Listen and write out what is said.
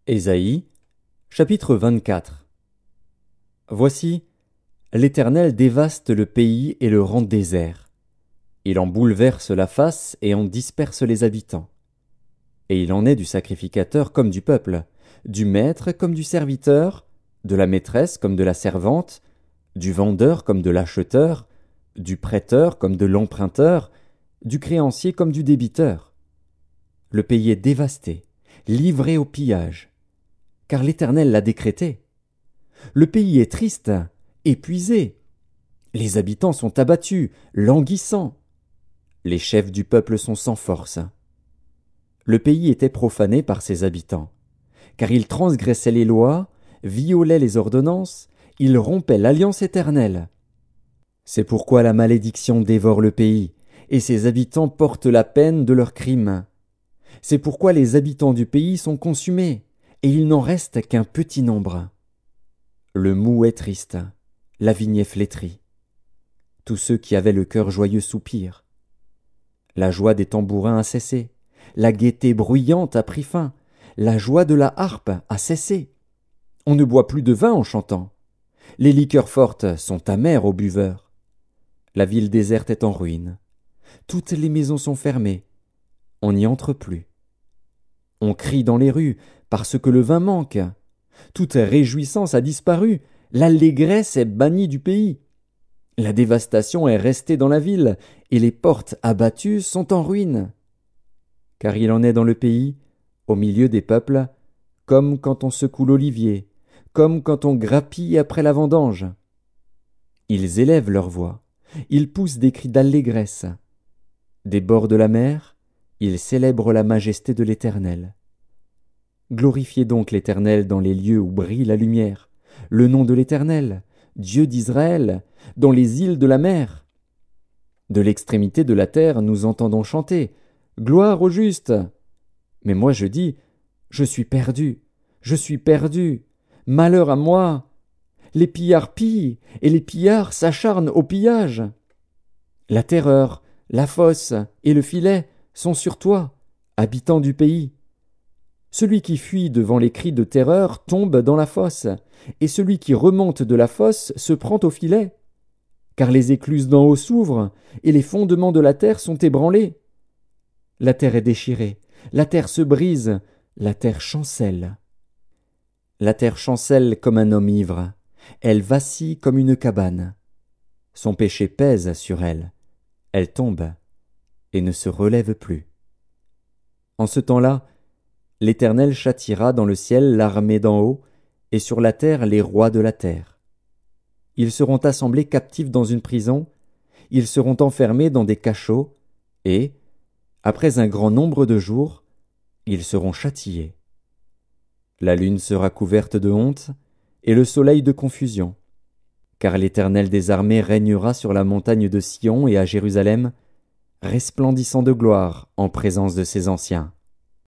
Ésaïe, chapitre 24. Voici, l'Éternel dévaste le pays et le rend désert. Il en bouleverse la face et en disperse les habitants. Et il en est du sacrificateur comme du peuple, du maître comme du serviteur, de la maîtresse comme de la servante, du vendeur comme de l'acheteur, du prêteur comme de l'emprunteur, du créancier comme du débiteur. Le pays est dévasté, livré au pillage, car l'Éternel l'a décrété. Le pays est triste, épuisé. Les habitants sont abattus, languissants. Les chefs du peuple sont sans force. Le pays était profané par ses habitants, car ils transgressaient les lois, violaient les ordonnances, ils rompaient l'alliance éternelle. C'est pourquoi la malédiction dévore le pays, et ses habitants portent la peine de leurs crimes. C'est pourquoi les habitants du pays sont consumés, et il n'en reste qu'un petit nombre. Le moût est triste, la vigne est flétrie. Tous ceux qui avaient le cœur joyeux soupirent. La joie des tambourins a cessé, la gaieté bruyante a pris fin, la joie de la harpe a cessé. On ne boit plus de vin en chantant. Les liqueurs fortes sont amères aux buveurs. La ville déserte est en ruine. Toutes les maisons sont fermées. On n'y entre plus. On crie dans les rues parce que le vin manque. Toute réjouissance a disparu. L'allégresse est bannie du pays. La dévastation est restée dans la ville, et les portes abattues sont en ruine. Car il en est dans le pays, au milieu des peuples, comme quand on secoue l'olivier, comme quand on grappille après la vendange. Ils élèvent leur voix, ils poussent des cris d'allégresse. Des bords de la mer, ils célèbrent la majesté de l'Éternel. Glorifiez donc l'Éternel dans les lieux où brille la lumière, le nom de l'Éternel, Dieu d'Israël, dans les îles de la mer. De l'extrémité de la terre nous entendons chanter, gloire au juste. Mais moi je dis, je suis perdu, malheur à moi. Les pillards pillent, et les pillards s'acharnent au pillage. La terreur, la fosse et le filet sont sur toi, habitant du pays. Celui qui fuit devant les cris de terreur tombe dans la fosse, et celui qui remonte de la fosse se prend au filet. Car les écluses d'en haut s'ouvrent, et les fondements de la terre sont ébranlés. La terre est déchirée, la terre se brise, la terre chancelle. La terre chancelle comme un homme ivre, elle vacille comme une cabane. Son péché pèse sur elle, elle tombe et ne se relève plus. En ce temps-là, l'Éternel châtiera dans le ciel l'armée d'en haut, et sur la terre les rois de la terre. Ils seront assemblés captifs dans une prison, ils seront enfermés dans des cachots, et, après un grand nombre de jours, ils seront châtiés. La lune sera couverte de honte, et le soleil de confusion, car l'Éternel des armées régnera sur la montagne de Sion et à Jérusalem, resplendissant de gloire en présence de ses anciens.